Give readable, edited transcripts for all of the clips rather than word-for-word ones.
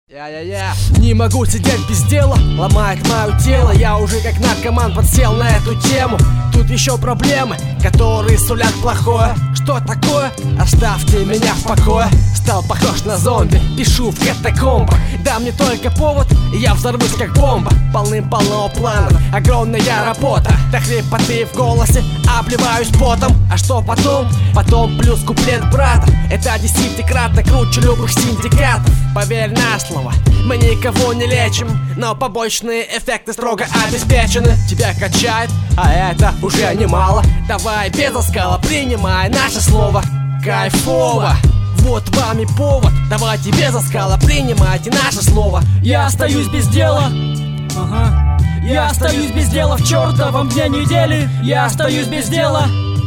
Не могу сидеть без дела, ломает мое тело. Я уже как наркоман подсел на эту тему. Тут еще проблемы, которые сулят плохое. Что такое? Оставьте меня в покое. Стал похож на зомби, пишу в катакомбах. Да мне только повод, и я взорвусь как бомба. Полным-полно планов, огромная работа. До хрипоты в голосе, обливаюсь потом. А что потом? Потом плюс куплет брата. Это десятикратно круче любых синдикатов. Поверь на слово, мы никого не лечим, но побочные эффекты строго обеспечены. Тебя качает, а это уже немало. Давай без оскала, принимай наше слово. Кайфово, вот вам и повод. Давайте без оскала, принимайте наше слово. Я остаюсь без дела. Я остаюсь без дела в чертовом дне недели. Я остаюсь без дела.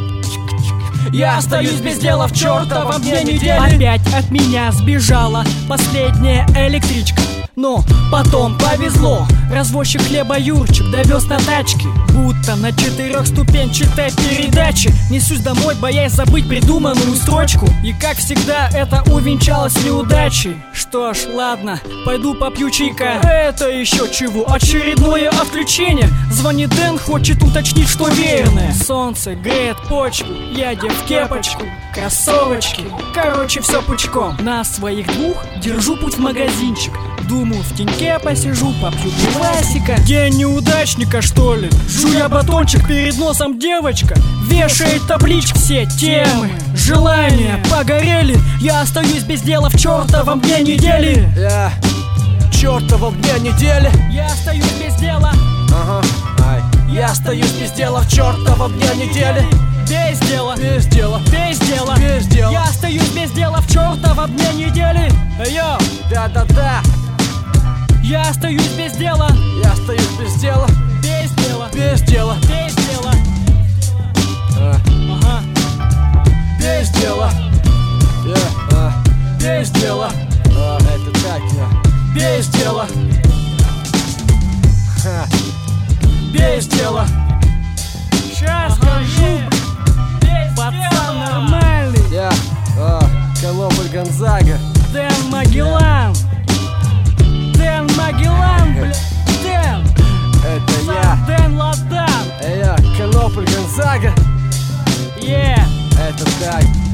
Я остаюсь без дела в чертовом дне недели. Опять от меня сбежала последняя электричка. Но потом повезло, развозчик хлеба Юрчик довез на тачке, будто на 4-ступенчатой передаче. Несусь домой, боясь забыть придуманную строчку. И как всегда это увенчалось неудачей. Что ж, ладно, пойду попью чайка. Это еще чего? Очередное отключение. Звонит Дэн, хочет уточнить, что верное. Солнце греет почву, я одет в кепочку, кроссовочки. Короче, все пучком. На своих двух держу путь в магазинчик. Думаю, в теньке посижу, попью пивасика. День неудачника, что ли? Жуя батончик, перед носом девочка вешает таблички. Все темы, желания погорели. Я остаюсь без дела в чертовом дне недели. Чертовом дне недели. Я остаюсь без дела. Я остаюсь без дела в чертовом дне недели. Без дела. Без дела. Без дела. Без дела. Я остаюсь без дела в чертовом дне недели. Йоу. Да-да-да. Я остаюсь без дела. Я остаюсь без дела. Без дела. Без дела. Без дела. Без дела. Без дела. Это так, без дела. Без дела. Сейчас скажу. Пацан нормальный. Конопль Гонзага. Дэн Магеллан. Дэн Магеллан, блядь. Дэн. Это я. Дэн Ладан. Я Конопль Гонзага. Yeah. Это так.